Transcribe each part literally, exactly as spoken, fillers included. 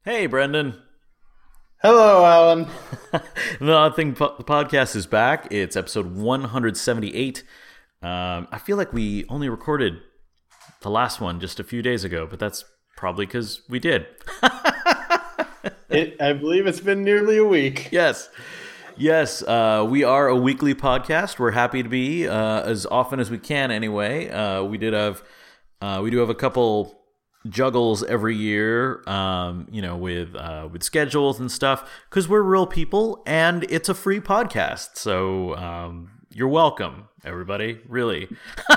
Hey, Brendan. Hello, Alan. The Odd Thing po- podcast is back. It's episode one seventy-eight. Um, I feel like we only recorded the last one just a few days ago, but that's probably because we did. It, I believe it's been nearly a week. Yes. Yes, uh, we are a weekly podcast. We're happy to be uh, as often as we can. Anyway, uh, we did have uh, we do have a couple juggles every year, um, you know, with uh, with schedules and stuff, because we're real people and it's a free podcast. So um, you're welcome, everybody. Really.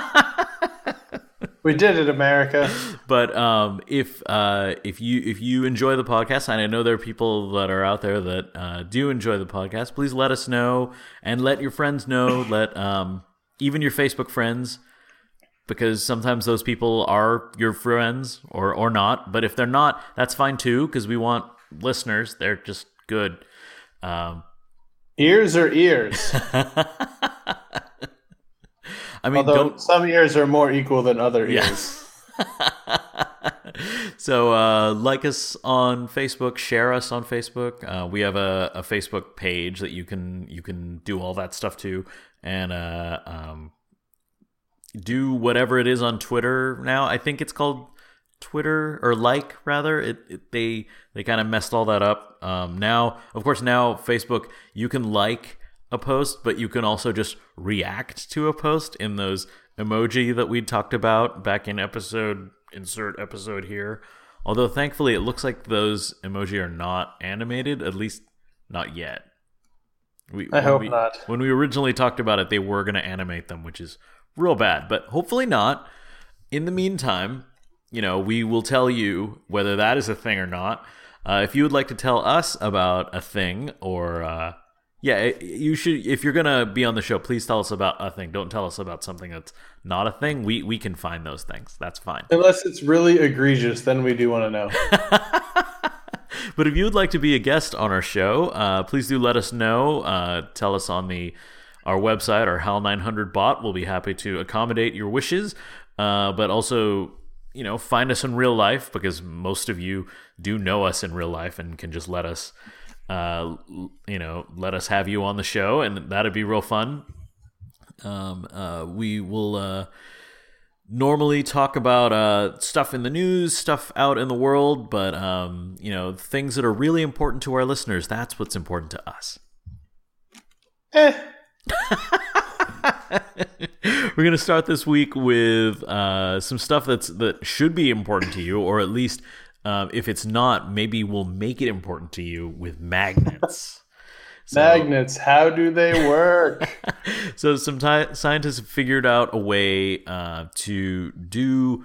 We did it, America. But um, if uh, if you if you enjoy the podcast, and I know there are people that are out there that uh, do enjoy the podcast, please let us know and let your friends know. Let um, even your Facebook friends, because sometimes those people are your friends or or not. But if they're not, that's fine too, because we want listeners. They're just good. Um, Ears are ears. I mean, Although don't. some ears are more equal than other ears. Yeah. So uh, like us on Facebook, share us on Facebook. Uh, we have a, a Facebook page that you can you can do all that stuff to, and uh, um, do whatever it is on Twitter now. I think it's called Twitter, or like rather. It, it they they kind of messed all that up. Um, now, of course, now Facebook, you can like a post, but you can also just react to a post in those emoji that we talked about back in episode insert episode here. Although thankfully it looks like those emoji are not animated, at least not yet. We, I hope we, not. When we originally talked about it, they were going to animate them, which is real bad, but hopefully not. In the meantime, you know, we will tell you whether that is a thing or not. Uh, if you would like to tell us about a thing, or uh, yeah, you should. If you're gonna be on the show, please tell us about a thing. Don't tell us about something that's not a thing. We we can find those things. That's fine. Unless it's really egregious, then we do want to know. But if you would like to be a guest on our show, uh, please do let us know. Uh, tell us on the our website, our HAL nine hundred bot. We'll be happy to accommodate your wishes. Uh, but also, you know, find us in real life, because most of you do know us in real life and can just let us. Uh, you know, let us have you on the show, and that'd be real fun. Um, uh, we will uh, normally talk about uh, stuff in the news, stuff out in the world, but um, you know, things that are really important to our listeners. That's what's important to us. Eh. We're gonna start this week with uh, some stuff that's that should be important to you, or at least. Um, if it's not, maybe we'll make it important to you with magnets. So, magnets, how do they work? So some ti- scientists have figured out a way uh, to do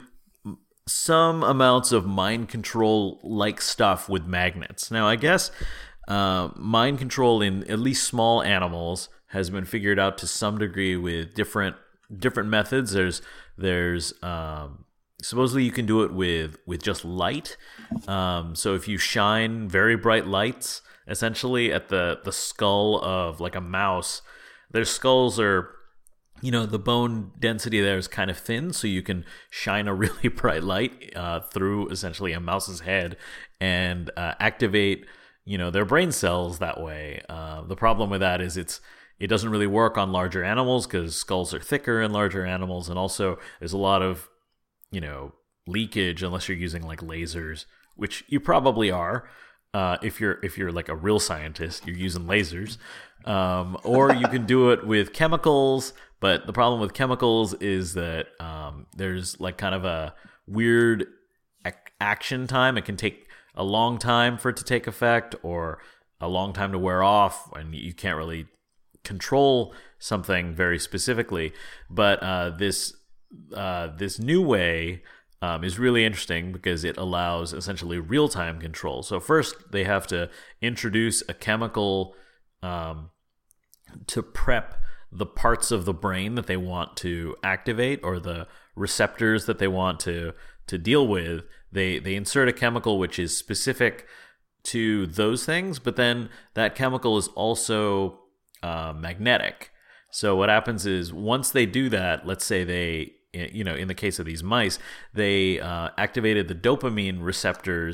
some amounts of mind control-like stuff with magnets. Now, I guess uh, mind control in at least small animals has been figured out to some degree with different different methods. There's there's um, supposedly you can do it with, with just light. Um, so if you shine very bright lights, essentially at the, the skull of like a mouse, their skulls are, you know, the bone density there is kind of thin, so you can shine a really bright light uh, through essentially a mouse's head and uh, activate, you know, their brain cells that way. Uh, the problem with that is it's it doesn't really work on larger animals, because skulls are thicker in larger animals, and also there's a lot of you know, leakage unless you're using like lasers, which you probably are. Uh, if you're if you're like a real scientist, you're using lasers, um, or you can do it with chemicals. But the problem with chemicals is that um, there's like kind of a weird ac- action time. It can take a long time for it to take effect, or a long time to wear off, and you can't really control something very specifically. But uh, this. Uh, this new way um, is really interesting, because it allows essentially real-time control. So first, they have to introduce a chemical um, to prep the parts of the brain that they want to activate, or the receptors that they want to to deal with. They they insert a chemical which is specific to those things, but then that chemical is also uh, magnetic. So what happens is, once they do that, let's say they you know, in the case of these mice, they uh, activated the dopamine receptors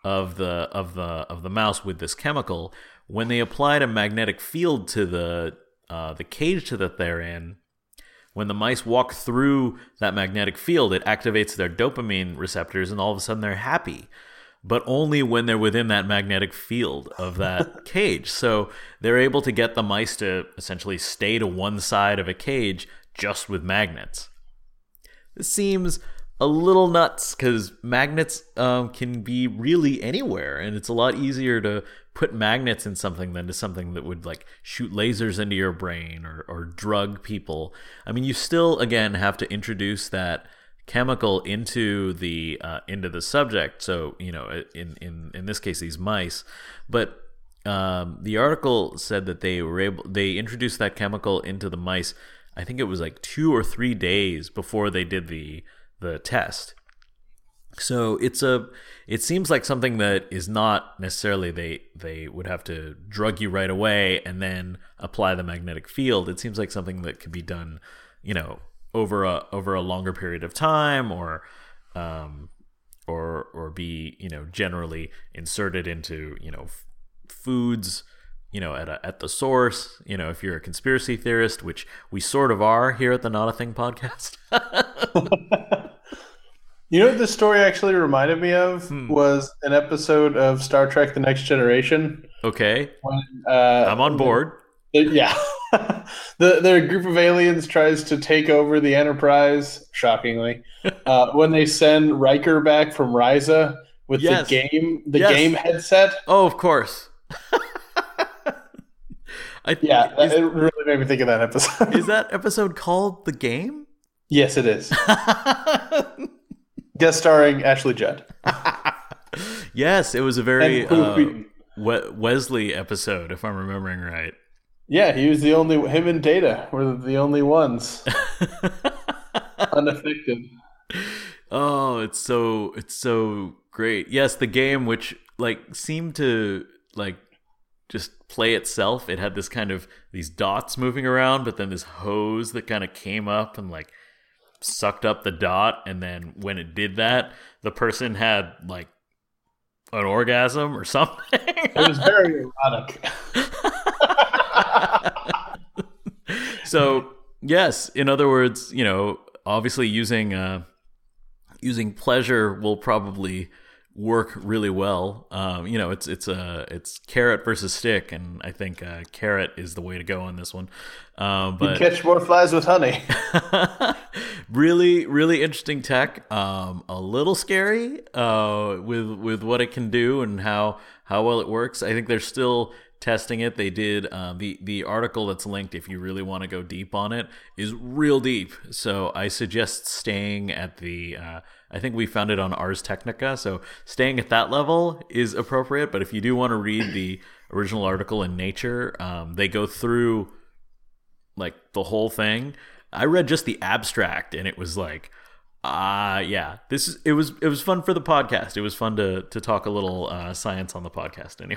of the of the of the mouse with this chemical. When they applied a magnetic field to the uh, the cage that they're in, when the mice walk through that magnetic field, it activates their dopamine receptors, and all of a sudden they're happy. But only when they're within that magnetic field of that cage. So they're able to get the mice to essentially stay to one side of a cage just with magnets. This seems a little nuts because magnets um, can be really anywhere, and it's a lot easier to put magnets in something than to something that would like shoot lasers into your brain or, or drug people. I mean, you still, again, have to introduce that chemical into the uh, into the subject. So, you know, in in in this case, these mice. But um, the article said that they were able they introduced that chemical into the mice. I think it was like two or three days before they did the the test. So it's a it seems like something that is not necessarily they they would have to drug you right away and then apply the magnetic field. It seems like something that could be done, you know, over a over a longer period of time, or um or or be, you know, generally inserted into, you know, f- foods, you know, at a, at the source. You know, if you're a conspiracy theorist, which we sort of are here at the Not a Thing podcast. You know what this story actually reminded me of Hmm. was an episode of Star Trek: The Next Generation. Okay, When, uh, I'm on board. the- yeah, the the group of aliens tries to take over the Enterprise. Shockingly, uh, when they send Riker back from Risa with Yes. the game the Yes. game headset. Oh, of course. I, Yeah, is, it really made me think of that episode. is that episode called The Game? Yes, it is. Guest starring Ashley Judd. Yes, it was a very And Will uh, Wheaton. We- Wesley episode, if I'm remembering right. Yeah, he was the only. Him and Data were the only ones unaffected. Oh, it's so it's so great. Yes, the game, which like seemed to like just play itself. It had this kind of these dots moving around, but then this hose that kind of came up and like sucked up the dot, and then when it did that, the person had like an orgasm or something. It was very erotic. So yes, in other words, you know, obviously using uh, using pleasure will probably work really well. Um, you know, it's it's a it's carrot versus stick, and I think uh, carrot is the way to go on this one. Um, You but catch more flies with honey. really, really interesting tech. Um, a little scary uh, with with what it can do and how how well it works. I think they're still testing it. They did uh, the the article that's linked, if you really want to go deep on it, is real deep. So I suggest staying at the. Uh, I think we found it on Ars Technica, so staying at that level is appropriate. But if you do want to read the original article in Nature, um, they go through like the whole thing. I read just the abstract, and it was like, ah, uh, yeah, this is. It was it was fun for the podcast. It was fun to to talk a little uh, science on the podcast. Anyway,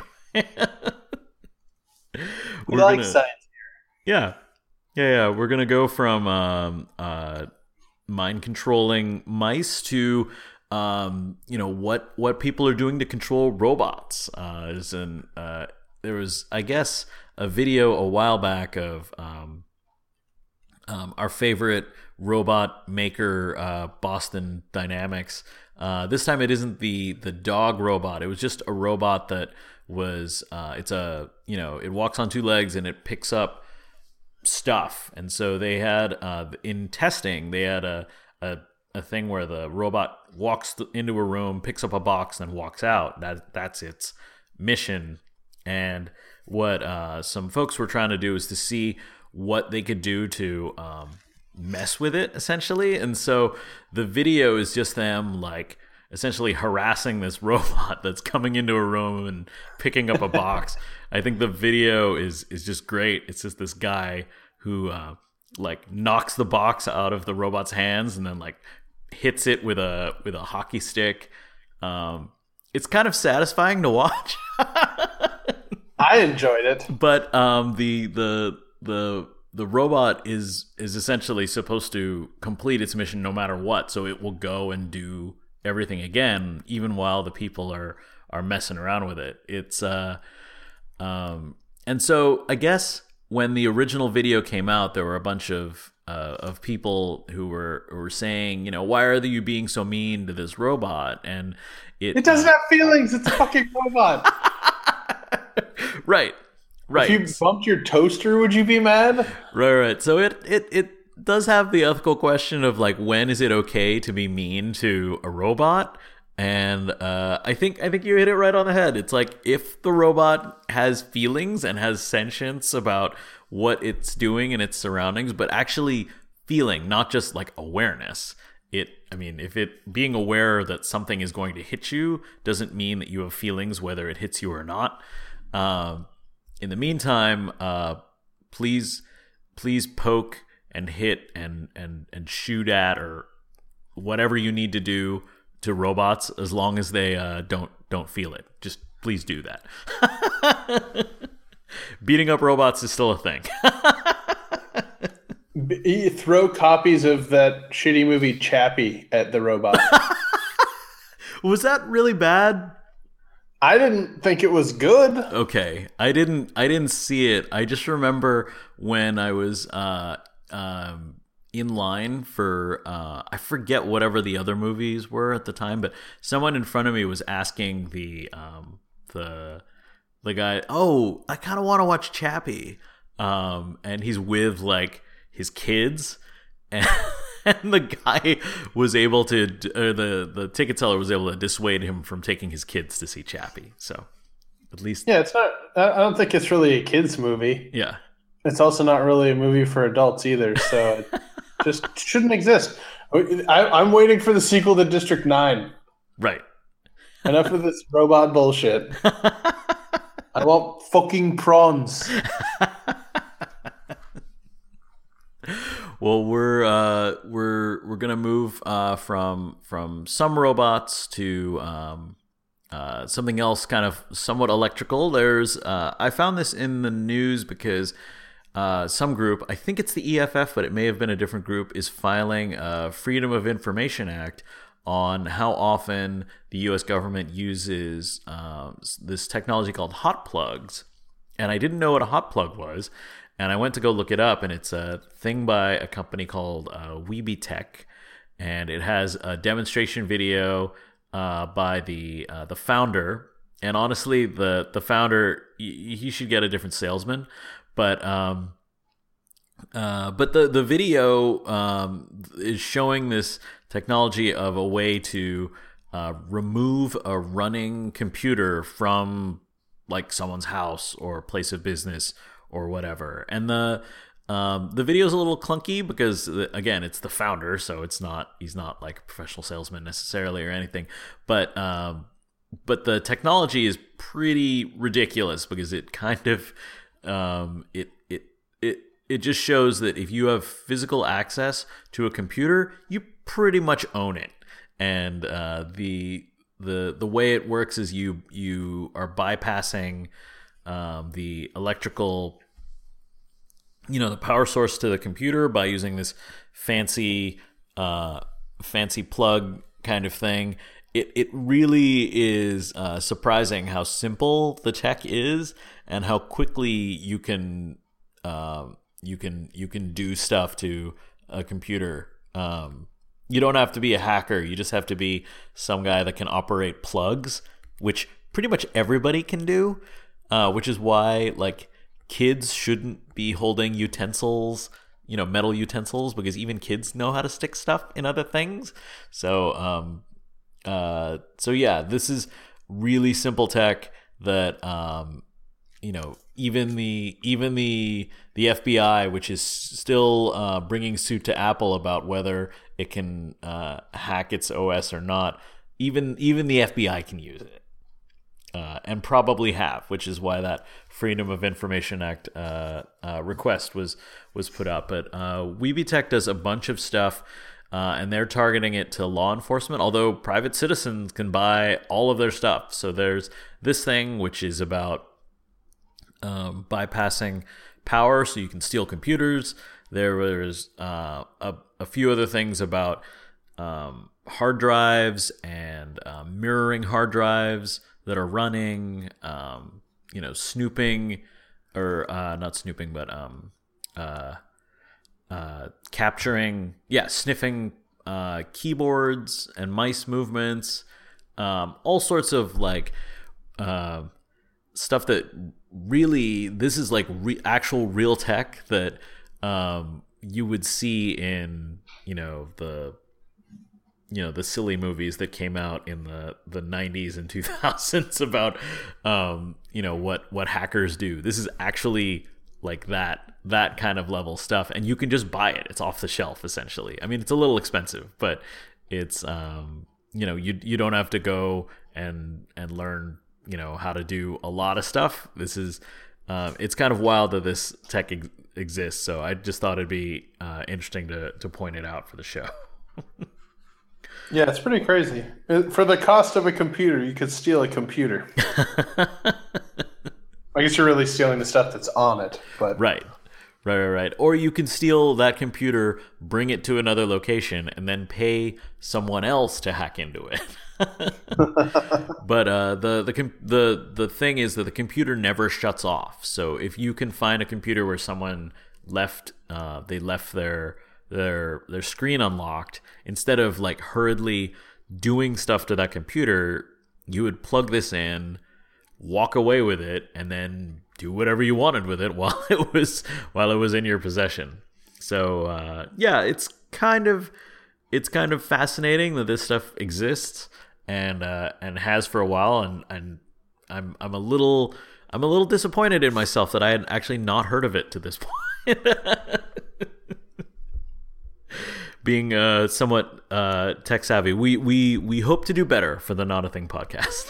We We're like gonna- science. yeah, yeah, yeah. We're gonna go from um, uh, mind controlling mice to um, you know what what people are doing to control robots. Uh, is an uh, there was, I guess, a video a while back of um, um, our favorite robot maker, uh, Boston Dynamics. Uh, this time it isn't the the dog robot. It was just a robot that was uh, it's a you know it walks on two legs and it picks up stuff. And so they had uh, in testing they had a, a a thing where the robot walks th- into a room, picks up a box, and walks out. That that's its mission. And what uh, some folks were trying to do is to see what they could do to um, mess with it, essentially. And so the video is just them like essentially harassing this robot that's coming into a room and picking up a box. I think the video is is just great. It's just this guy who uh, like knocks the box out of the robot's hands and then like hits it with a with a hockey stick. Um, it's kind of satisfying to watch. I enjoyed it. But um, the the the the robot is is essentially supposed to complete its mission no matter what. So it will go and do everything again, even while the people are are messing around with it. It's uh, um, and so I guess when the original video came out, there were a bunch of uh, of people who were who were saying, you know, why are you being so mean to this robot? And it It doesn't uh, have feelings. It's a fucking robot. right, right. If you bumped your toaster, would you be mad? Right, right. So it, it, it does have the ethical question of like, when is it okay to be mean to a robot? And uh, I think I think you hit it right on the head. It's like, if the robot has feelings and has sentience about what it's doing in its surroundings, but actually feeling, not just like awareness. It, I mean, if it being aware that something is going to hit you doesn't mean that you have feelings whether it hits you or not. Um, in the meantime, uh, please, please poke and hit and, and, and shoot at or whatever you need to do to robots, as long as they uh, don't don't feel it. Just please do that. Beating up robots is still a thing. B- throw copies of that shitty movie Chappie at the robot. Was that really bad? I didn't think it was good. Okay, I didn't. I didn't see it. I just remember when I was uh, um, in line for uh, I forget whatever the other movies were at the time, but someone in front of me was asking the um, the the guy, "Oh, I kind of want to watch Chappie," um, and he's with like his kids, and, and the guy was able to, or the the ticket seller was able to dissuade him from taking his kids to see Chappie. So at least, Yeah, it's not. I I don't think it's really a kids movie. yeah. It's also not really a movie for adults either, so it just shouldn't exist. I, I'm waiting for the sequel to District Nine. Right. Enough of this robot bullshit. I want fucking prawns. Well, we're uh, we're we're gonna move uh, from from some robots to um, uh, something else, kind of somewhat electrical. There's uh, I found this in the news because uh, some group, I think it's the E F F, but it may have been a different group, is filing a Freedom of Information Act on how often the U S government uses uh, this technology called hot plugs. And I didn't know what a hot plug was. And I went to go look it up, and it's a thing by a company called uh, Weeby Tech, and it has a demonstration video uh, by the uh, the founder. And honestly, the the founder, he should get a different salesman, but um, uh, but the the video um, is showing this technology of a way to uh, remove a running computer from like someone's house or place of business or whatever. And the um, the video is a little clunky because, again, it's the founder, so it's not he's not like a professional salesman necessarily or anything. But um, but the technology is pretty ridiculous because it kind of um, it it it it just shows that if you have physical access to a computer, you pretty much own it. And uh, the the the way it works is you you are bypassing Um, the electrical, you know, the power source to the computer by using this fancy, uh, fancy plug kind of thing. It it really is uh, surprising how simple the tech is and how quickly you can uh, you can you can do stuff to a computer. Um, you don't have to be a hacker. You just have to be some guy that can operate plugs, which pretty much everybody can do. Uh, which is why, like, kids shouldn't be holding utensils, you know, metal utensils, because even kids know how to stick stuff in other things. So, um, uh, so yeah, this is really simple tech that, um, you know, even the even the the F B I, which is still uh, bringing suit to Apple about whether it can uh, hack its O S or not, even even the F B I can use it. Uh, and probably have, which is why that Freedom of Information Act uh, uh, request was was put up. But uh, Weeby Tech does a bunch of stuff, uh, and they're targeting it to law enforcement, although private citizens can buy all of their stuff. So there's this thing, which is about um, bypassing power so you can steal computers. There was uh, a, a few other things about um, hard drives and uh, mirroring hard drives. that are running, um, you know, snooping, or uh, not snooping, but um, uh, uh, capturing, yeah, sniffing uh, keyboards and mice movements, um, all sorts of like uh, stuff that really, this is like re- actual real tech that um, you would see in, you know, the you know the silly movies that came out in the, the nineties and two thousands about um, you know what what hackers do. This is actually like that that kind of level stuff, and you can just buy it. It's off the shelf essentially. I mean, it's a little expensive, but it's um, you know you you don't have to go and and learn you know how to do a lot of stuff. This is uh, it's kind of wild that this tech ex- exists. So I just thought it'd be uh, interesting to to point it out for the show. Yeah, it's pretty crazy. For the cost of a computer, you could steal a computer. I guess you're really stealing the stuff that's on it, but right, right, right, right. Or you can steal that computer, bring it to another location, and then pay someone else to hack into it. But uh, the the the the thing is that the computer never shuts off. So if you can find a computer where someone left, uh, they left their their their screen unlocked, instead of like hurriedly doing stuff to that computer, you would plug this in, walk away with it, and then do whatever you wanted with it while it was while it was in your possession. So uh, yeah, it's kind of it's kind of fascinating that this stuff exists and uh, and has for a while, and and I'm I'm a little I'm a little disappointed in myself that I had actually not heard of it to this point. Being uh, somewhat uh, tech savvy, we, we we hope to do better for the Not a Thing podcast.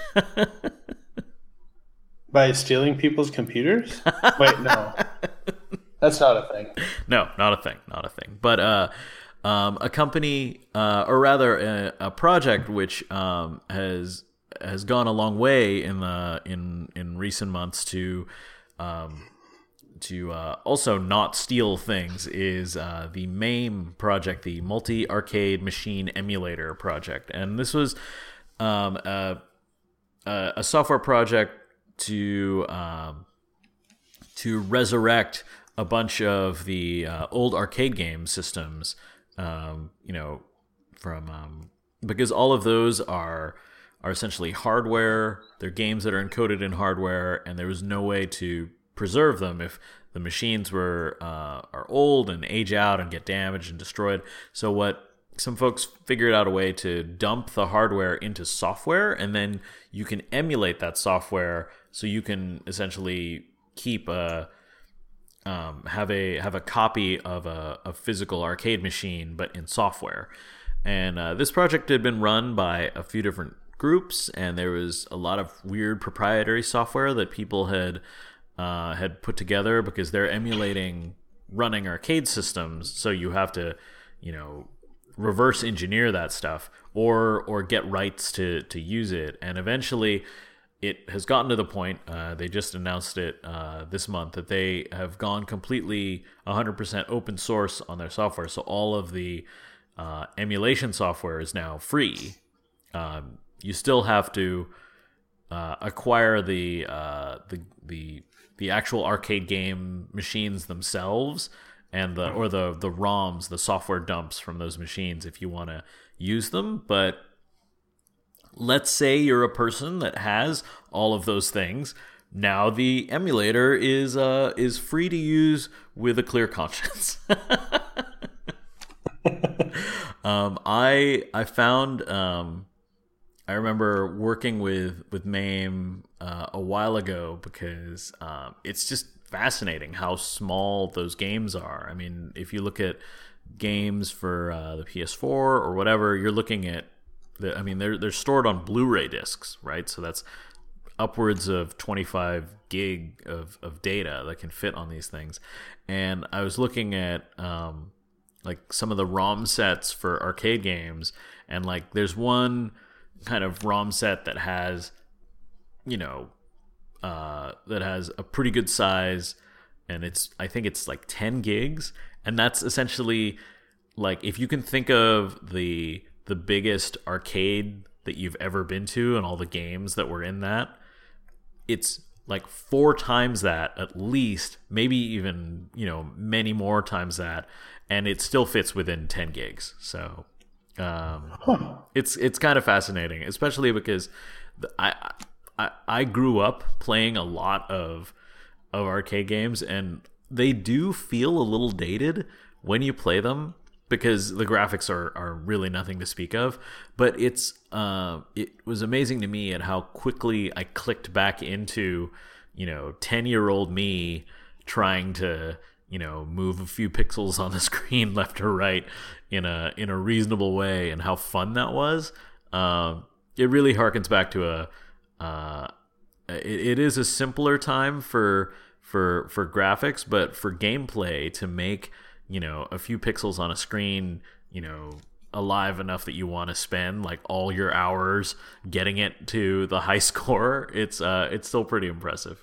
By stealing people's computers? Wait, no. That's not a thing. No, not a thing, not a thing. But uh, um, a company, uh, or rather a, a project which um, has has gone a long way in the in in recent months to um, to uh, also not steal things is uh, the MAME project, the Multi Arcade Machine Emulator project, and this was um, a, a software project to um, to resurrect a bunch of the uh, old arcade game systems, um, you know, from um, because all of those are are essentially hardware. They're games that are encoded in hardware, and there was no way to preserve them if the machines were uh, are old and age out and get damaged and destroyed. So what some folks figured out a way to dump the hardware into software, and then you can emulate that software, so you can essentially keep a um, have a have a copy of a, a physical arcade machine, but in software. And uh, this project had been run by a few different groups, and there was a lot of weird proprietary software that people had uh, had put together because they're emulating running arcade systems. So you have to, you know, reverse engineer that stuff or or get rights to to use it. And eventually it has gotten to the point, uh, they just announced it uh, this month, that they have gone completely one hundred percent open source on their software. So all of the uh, emulation software is now free. Um, you still have to uh, acquire the, uh, the the the actual arcade game machines themselves, and the or the the ROMs, the software dumps from those machines, if you want to use them. But let's say you're a person that has all of those things. Now the emulator is uh, is free to use with a clear conscience. um, I I found um, I remember working with with MAME uh, a while ago because um, it's just fascinating how small those games are. I mean, if you look at games for uh, the P S four or whatever, you're looking at the, I mean, they're they're stored on Blu-ray discs, right? So that's upwards of twenty-five gig of, of data that can fit on these things. And I was looking at um, like some of the ROM sets for arcade games, and like there's one kind of ROM set that has, you know, uh, that has a pretty good size, and it's I think it's like ten gigs, and that's essentially like if you can think of the the biggest arcade that you've ever been to and all the games that were in that, it's like four times that at least, maybe even, you know, many more times that, and it still fits within ten gigs. So um, huh. it's it's kind of fascinating, especially because the, I, I I grew up playing a lot of of arcade games, and they do feel a little dated when you play them, because the graphics are, are really nothing to speak of. But it's uh, it was amazing to me at how quickly I clicked back into, you know, ten-year-old me trying to, you know, move a few pixels on the screen left or right in a in a reasonable way, and how fun that was. Uh, it really harkens back to a uh, it, it is a simpler time for for for graphics, but for gameplay, to make, you know, a few pixels on a screen, you know, alive enough that you want to spend like all your hours getting it to the high score, it's uh it's still pretty impressive.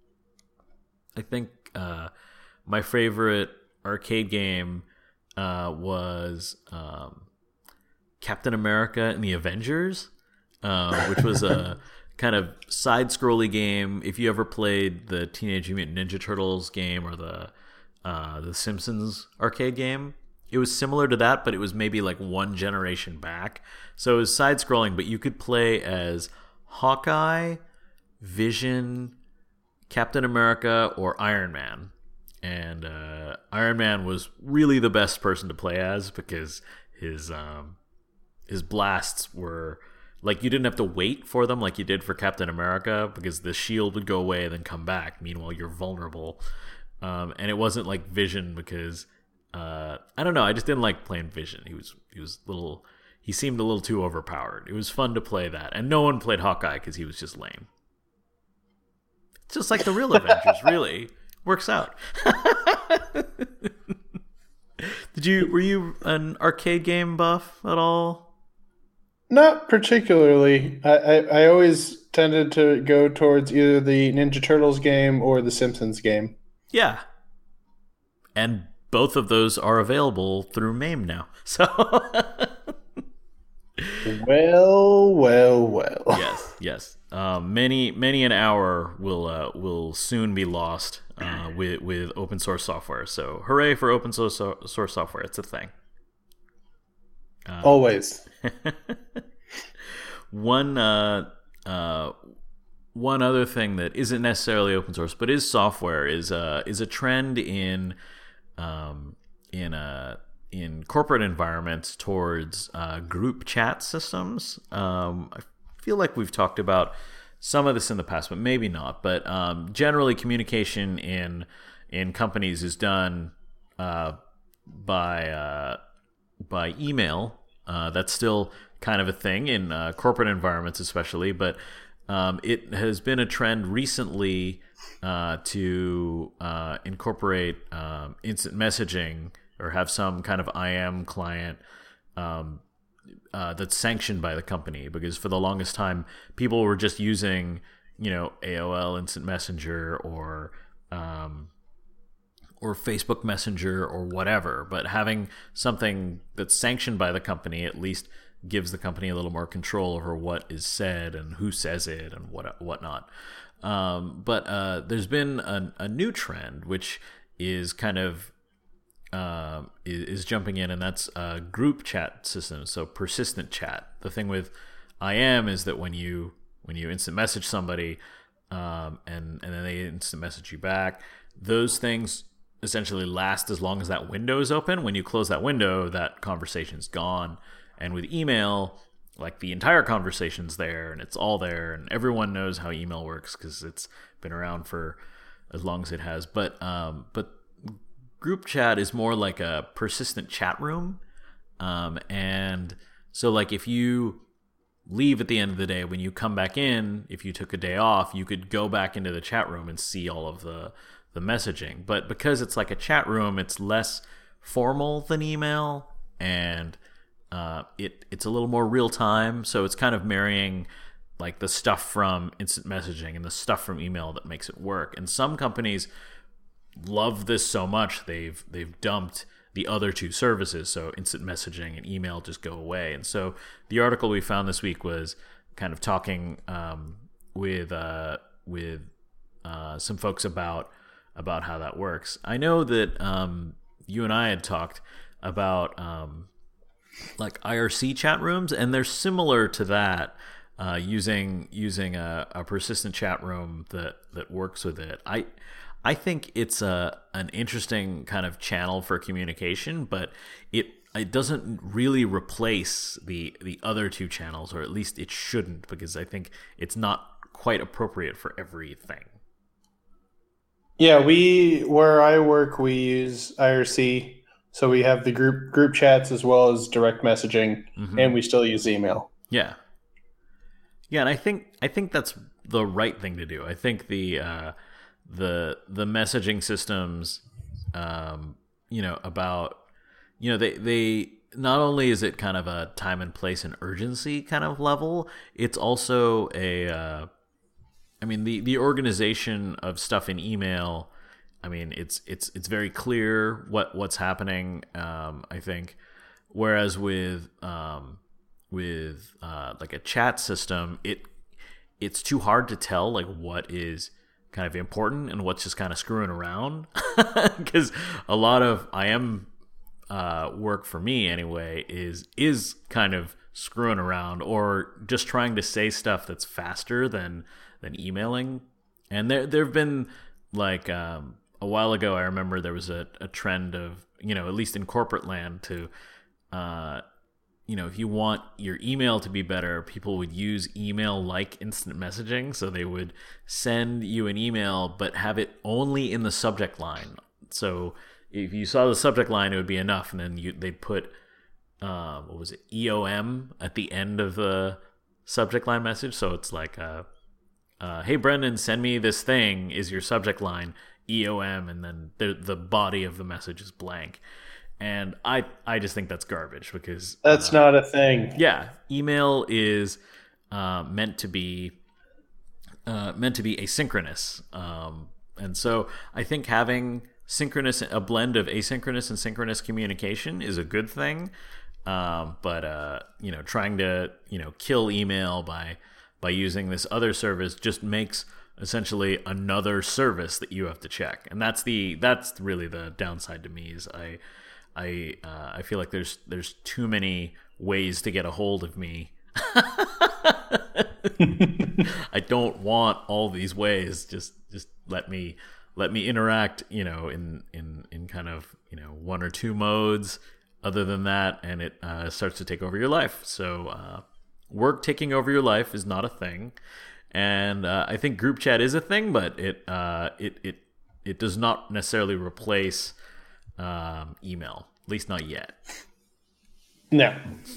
I think uh my favorite arcade game uh was um Captain America and the Avengers, uh, which was a kind of side-scrolly game. If you ever played the Teenage Mutant Ninja Turtles game or the uh, the Simpsons arcade game, it was similar to that, but it was maybe like one generation back. So it was side-scrolling, but you could play as Hawkeye, Vision, Captain America, or Iron Man. And uh, Iron Man was really the best person to play as, because his um, his blasts were like, you didn't have to wait for them like you did for Captain America, because the shield would go away and then come back. Meanwhile, you're vulnerable. Um, and it wasn't like Vision, because uh, I don't know. I just didn't like playing Vision. He was he was little. He seemed a little too overpowered. It was fun to play that, and no one played Hawkeye because he was just lame. It's just like the real Avengers, really works out. Did you were you an arcade game buff at all? Not particularly. I, I, I always tended to go towards either the Ninja Turtles game or the Simpsons game. Yeah. And both of those are available through MAME now. So well, well, well. Yes, yes. Um, many, many an hour will uh, will soon be lost uh, with with open source software. So hooray for open source source software! It's a thing. Um, Always. one uh, uh, one other thing that isn't necessarily open source but is software is uh, is a trend in um, in uh, in corporate environments towards uh, group chat systems. Um, I feel like we've talked about some of this in the past, but maybe not. But um, generally, communication in in companies is done uh, by uh, by email. Uh, that's still kind of a thing in uh, corporate environments, especially. But um, it has been a trend recently uh, to uh, incorporate um, instant messaging, or have some kind of I M client um, uh, that's sanctioned by the company. Because for the longest time, people were just using, you know, A O L Instant Messenger or um, or Facebook Messenger or whatever. But having something that's sanctioned by the company at least gives the company a little more control over what is said and who says it and what whatnot. Um, but uh, there's been a, a new trend which is kind of uh, is, is jumping in, and that's uh, group chat systems. So persistent chat. The thing with I M is that when you when you instant message somebody um, and and then they instant message you back, those things essentially last as long as that window is open. When you close that window, that conversation's gone. And with email, like, the entire conversation's there, and it's all there, and everyone knows how email works because it's been around for as long as it has. But um, but group chat is more like a persistent chat room, um, and so like if you leave at the end of the day, when you come back in, if you took a day off, you could go back into the chat room and see all of the the messaging. But because it's like a chat room, it's less formal than email, and Uh, it it's a little more real time, so it's kind of marrying like the stuff from instant messaging and the stuff from email that makes it work. And some companies love this so much they've they've dumped the other two services. So instant messaging and email just go away. And so the article we found this week was kind of talking um, with uh, with uh, some folks about about how that works. I know that um, you and I had talked about um, like I R C chat rooms, and they're similar to that, uh, using using a, a persistent chat room that that works with it. I I think it's a an interesting kind of channel for communication, but it it doesn't really replace the the other two channels, or at least it shouldn't, because I think it's not quite appropriate for everything. Yeah, we where I work, we use I R C, so we have the group group chats as well as direct messaging, mm-hmm. and we still use email. Yeah, yeah, and I think I think that's the right thing to do. I think the uh, the the messaging systems, um, you know, about you know they they not only is it kind of a time and place and urgency kind of level, it's also a uh, I mean, the, the organization of stuff in email, I mean, it's it's it's very clear what, what's happening, um, I think. Whereas with um, with uh, like a chat system, it it's too hard to tell like what is kind of important and what's just kind of screwing around. Because a lot of I M uh, work for me anyway is is kind of screwing around or just trying to say stuff that's faster than than emailing. And there there have been like um, a while ago, I remember there was a, a trend of, you know, at least in corporate land, to uh, you know, if you want your email to be better, people would use email like instant messaging. So they would send you an email but have it only in the subject line. So if you saw the subject line, it would be enough, and then you they'd put uh, what was it, E O M at the end of the subject line message. So it's like uh Uh, hey Brendan, send me this thing is your subject line, E O M, and then the the body of the message is blank. And I I just think that's garbage, because that's uh, not a thing. Yeah, email is uh, meant to be uh, meant to be asynchronous, um, and so I think having synchronous, a blend of asynchronous and synchronous communication is a good thing. Um, but uh, you know, trying to you know kill email by by using this other service just makes essentially another service that you have to check, and that's the that's really the downside to me. Is I I uh, I feel like there's there's too many ways to get a hold of me. I don't want all these ways. Just just let me let me interact, you know, in in in kind of you know one or two modes. Other than that, and it uh, starts to take over your life. So. Uh, Work taking over your life is not a thing, and uh, I think group chat is a thing, but it uh, it it it does not necessarily replace um, email, at least not yet. No.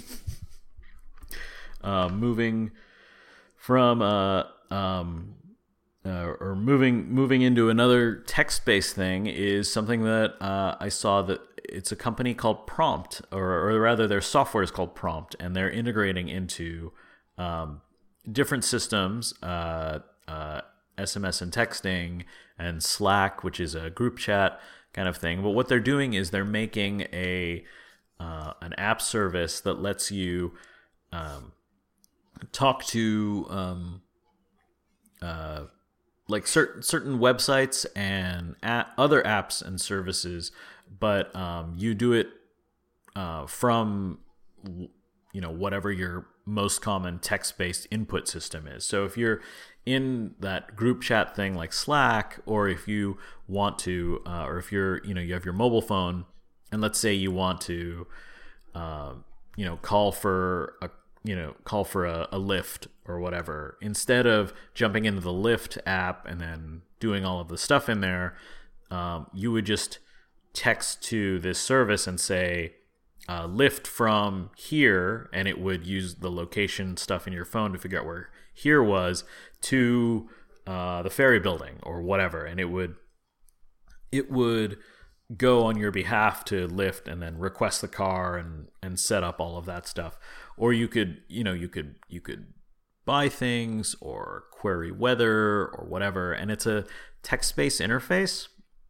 Uh, moving from uh, um, uh, or moving moving into another text-based thing is something that uh, I saw that. It's a company called Prompt, or, or rather their software is called Prompt, and they're integrating into um, different systems, uh, uh, S M S and texting, and Slack, which is a group chat kind of thing. But what they're doing is they're making a uh, an app service that lets you um, talk to um, uh, like certain certain websites and a- other apps and services. But um, you do it uh, from, you know, whatever your most common text-based input system is. So if you're in that group chat thing like Slack, or if you want to, uh, or if you're, you know, you have your mobile phone, and let's say you want to, uh, you know, call for a, you know, call for a, a Lyft or whatever, instead of jumping into the Lyft app and then doing all of the stuff in there, um, you would just text to this service and say uh, Lyft from here, and it would use the location stuff in your phone to figure out where here was, to uh, the ferry building or whatever, and it would it would go on your behalf to Lyft and then request the car and and set up all of that stuff. Or you could you know you could you could buy things or query weather or whatever, and it's a text-based interface.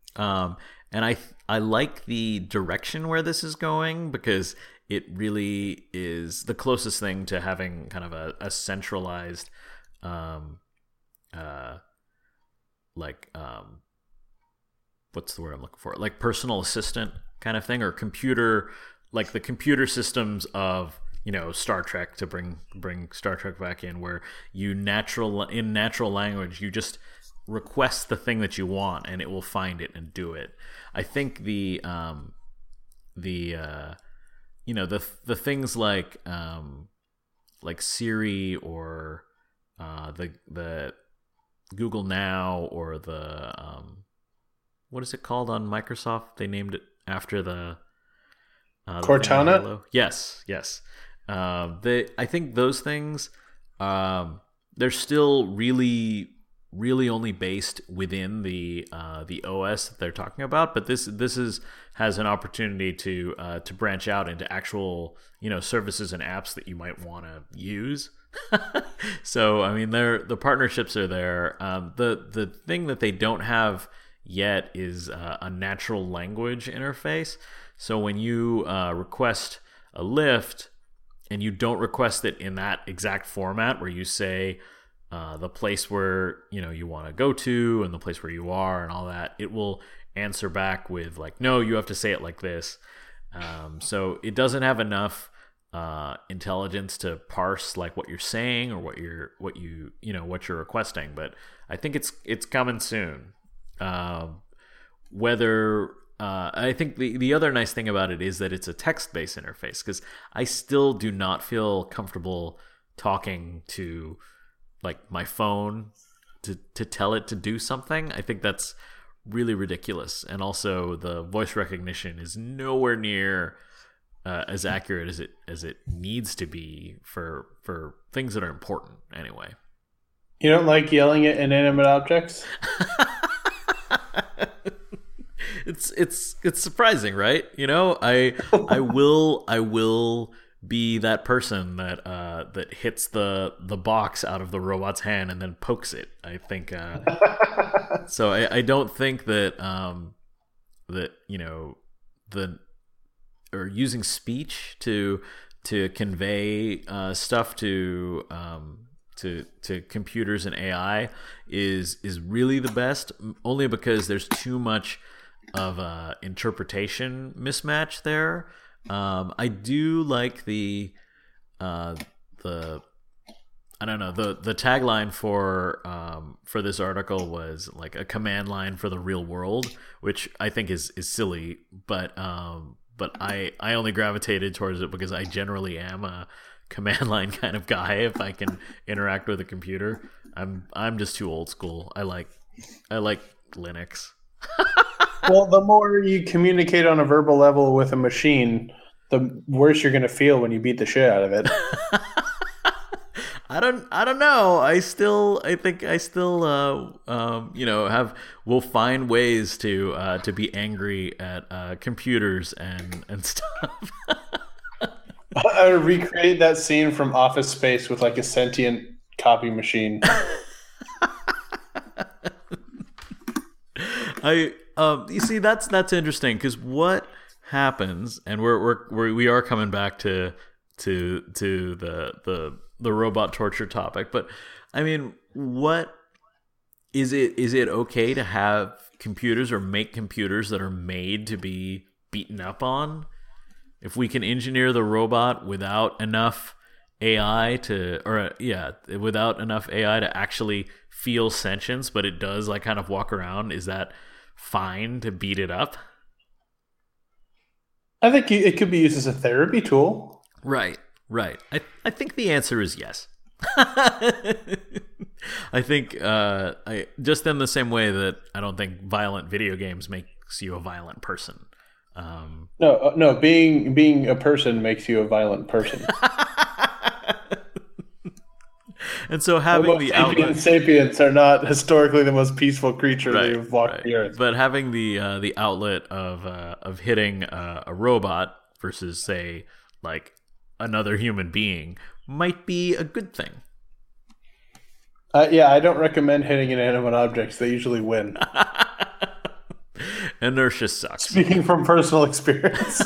Um, and I I like the direction where this is going because it really is the closest thing to having kind of a, a centralized, um, uh, like um, what's the word I'm looking for? Like personal assistant kind of thing, or computer, like the computer systems of, you know, Star Trek, to bring bring Star Trek back in, where you natural in natural language you just request the thing that you want and it will find it and do it. I think the um, the uh, you know the the things like um, like Siri or uh, the the Google Now or the um, what is it called on Microsoft? They named it after the uh, the Cortana. Yes, yes. Uh, they I think those things um, they're still really really only based within the uh, the O S that they're talking about, but this this is has an opportunity to uh, to branch out into actual, you know, services and apps that you might want to use. So I mean, they're the partnerships are there. Um, the the thing that they don't have yet is uh, a natural language interface. So when you uh, request a lift and you don't request it in that exact format where you say Uh, the place where, you know, you want to go to and the place where you are and all that, it will answer back with like, no, you have to say it like this. Um, so it doesn't have enough uh, intelligence to parse like what you're saying or what you're what you you know what you're requesting. But I think it's it's coming soon. Uh, whether uh, I think the the other nice thing about it is that it's a text-based interface, because I still do not feel comfortable talking to like my phone to to tell it to do something. I think that's really ridiculous. And also the voice recognition is nowhere near uh, as accurate as it as it needs to be for for things that are important anyway. You don't like yelling at inanimate objects? it's it's it's surprising, right? You know, I I will I will be that person that uh, that hits the the box out of the robot's hand and then pokes it. I think uh, so. I, I don't think that um, that you know the or using speech to to convey uh, stuff to um, to to computers and A I is is really the best. Only because there's too much of a interpretation mismatch there. Um, I do like the uh, the I don't know the the tagline for um, for this article was like a command line for the real world, which I think is is silly, but um, but I I only gravitated towards it because I generally am a command line kind of guy. If I can interact with a computer, I'm I'm just too old school. I like I like Linux. Well, the more you communicate on a verbal level with a machine, the worse you're going to feel when you beat the shit out of it. I don't, I don't know. I still, I think I still, uh, um, you know, have, will find ways to, uh, to be angry at uh, computers and and stuff. I would recreate that scene from Office Space with like a sentient copy machine. I. Um, you see, that's that's interesting, because what happens, and we're, we're we're we are coming back to to to the the the robot torture topic, but I mean, what is it? Is it okay to have computers or make computers that are made to be beaten up on? If we can engineer the robot without enough A I to, or yeah, without enough A I to actually feel sentience, but it does like kind of walk around, is that fine to beat it up? I think it could be used as a therapy tool. Right, right. I I think the answer is yes. I think uh, I just in the same way that I don't think violent video games makes you a violent person. Um, no, no, being being a person makes you a violent person. And so having the outlet, sapiens are not historically the most peaceful creature right, they've walked right. the earth. But having the uh, the outlet of uh, of hitting uh, a robot versus, say, like another human being might be a good thing. Uh, yeah, I don't recommend hitting inanimate objects. They usually win. Inertia sucks. Speaking from personal experience.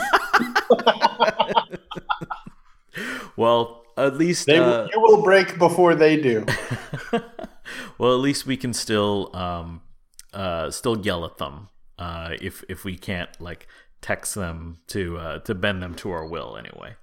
Well, at least they, uh, you will break before they do. Well, at least we can still um, uh, still yell at them uh, if if we can't like text them to uh, to bend them to our will anyway.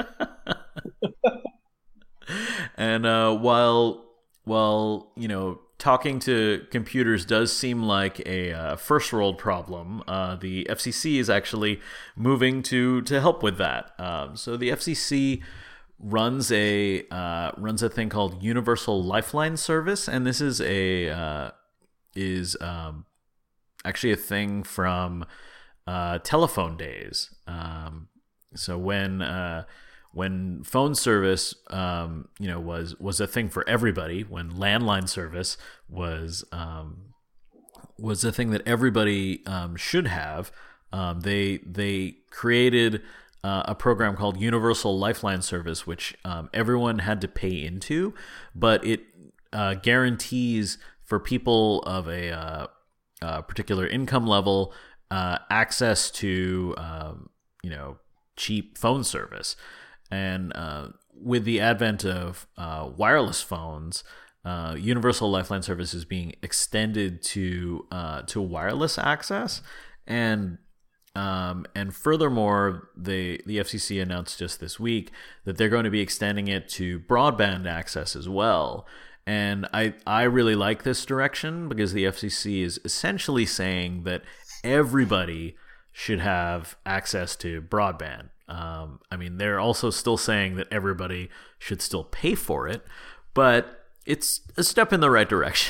And uh, while while you know talking to computers does seem like a uh, first world problem, uh, the F C C is actually moving to to help with that. Um, so the F C C runs a uh, runs a thing called Universal Lifeline Service, and this is a uh, is um, actually a thing from uh, telephone days. Um, so when uh, when phone service um, you know was was a thing for everybody, when landline service was um, was a thing that everybody um, should have, um, they they created Uh, a program called Universal Lifeline Service, which um, everyone had to pay into, but it uh, guarantees for people of a uh, uh, particular income level uh, access to um, you know cheap phone service. And uh, with the advent of uh, wireless phones, uh, Universal Lifeline Service is being extended to uh, to wireless access. And Um, and furthermore, the, the F C C announced just this week that they're going to be extending it to broadband access as well. And I, I really like this direction because the F C C is essentially saying that everybody should have access to broadband. Um, I mean, they're also still saying that everybody should still pay for it, but it's a step in the right direction.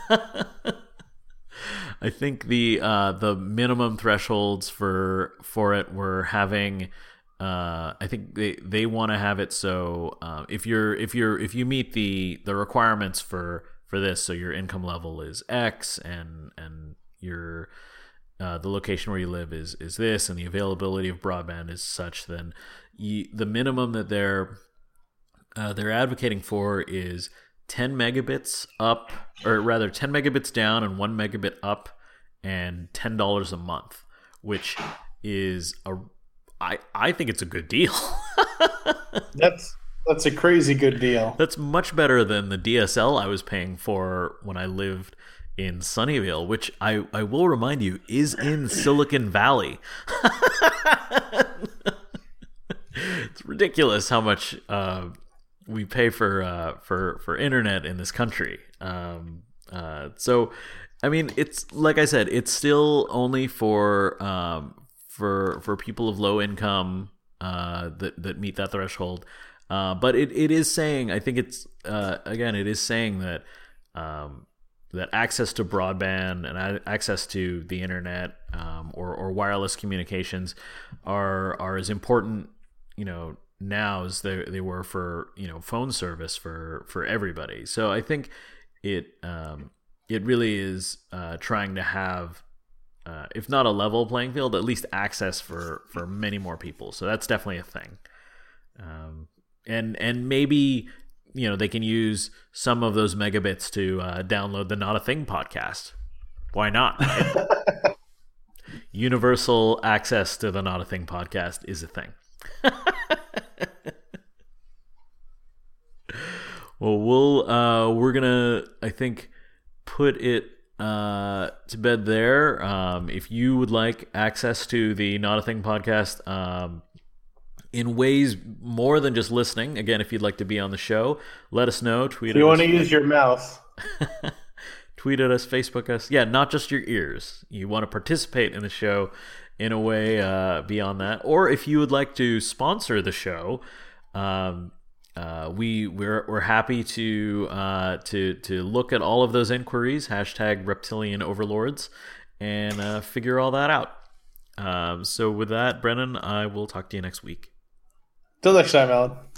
I think the uh, the minimum thresholds for for it were having. Uh, I think they, they want to have it so uh, if you're if you're if you meet the, the requirements for, for this, so your income level is X and and your uh, the location where you live is is this, and the availability of broadband is such, then you, the minimum that they're uh, they're advocating for is ten megabits up, or rather ten megabits down and one megabit up, and ten dollars a month, which is a, I, I think it's a good deal. that's that's a crazy good deal. That's much better than the D S L I was paying for when I lived in Sunnyvale, which I, I will remind you is in Silicon Valley. It's ridiculous how much uh, we pay for uh, for for internet in this country. Um, uh, so, I mean, it's like I said, it's still only for um, for for people of low income uh, that that meet that threshold. Uh, but it, it is saying, I think it's uh, again, it is saying that um, that access to broadband and access to the internet um, or or wireless communications are are as important, you know, now as they they were for, you know, phone service for, for everybody. So I think it um, it really is uh, trying to have, uh, if not a level playing field, at least access for, for many more people. So that's definitely a thing. Um, and and maybe, you know, they can use some of those megabits to uh, download the Not a Thing podcast. Why not? Right? Universal access to the Not a Thing podcast is a thing. Well, we'll uh, we're gonna, I think, put it uh, to bed there. Um, if you would like access to the Not a Thing podcast um, in ways more than just listening, again, if you'd like to be on the show, let us know. Tweet. If you want to use your mouth. Tweet at us, Facebook us. Yeah, not just your ears. You want to participate in the show in a way uh, beyond that. Or if you would like to sponsor the show, um, uh, we we're we're happy to uh, to to look at all of those inquiries. Hashtag Reptilian Overlords, and uh, figure all that out. Um, so with that, Brennan, I will talk to you next week. Till next time, Alan.